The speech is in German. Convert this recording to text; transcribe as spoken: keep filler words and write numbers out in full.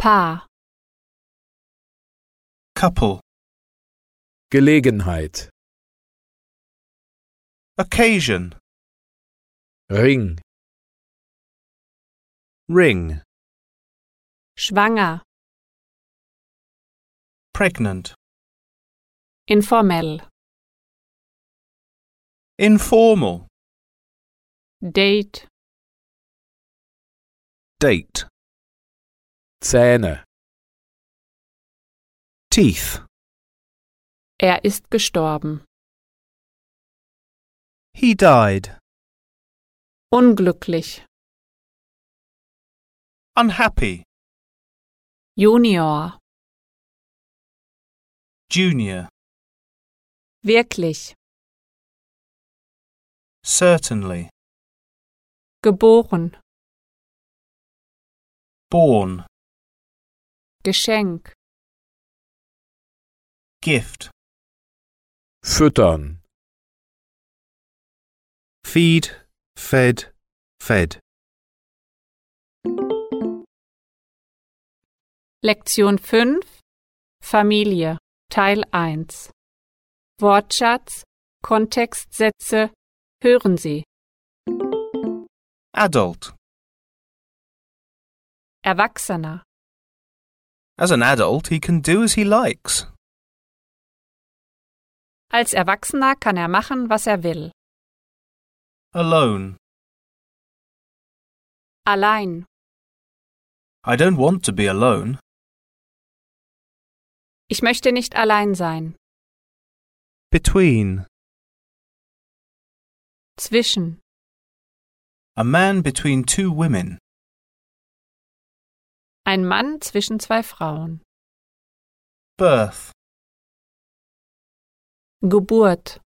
Paar. couple, Gelegenheit, occasion, Ring, ring, Schwanger. pregnant, Informell. informal, Date. date, Zähne, teeth, Er ist gestorben. he died, Unglücklich. unhappy, Junior. junior, Wirklich. certainly, Geboren. born, Geschenk. gift, füttern, feed, fed, fed. Lektion fünf. Familie. Teil eins. Wortschatz, Kontextsätze. Hören Sie. Adult. Erwachsener. As an adult, he can do as he likes. Als Erwachsener kann er machen, was er will. Alone. Allein. I don't want to be alone. Ich möchte nicht allein sein. Between. Zwischen. A man between two women. Ein Mann zwischen zwei Frauen. Birth. Geburt.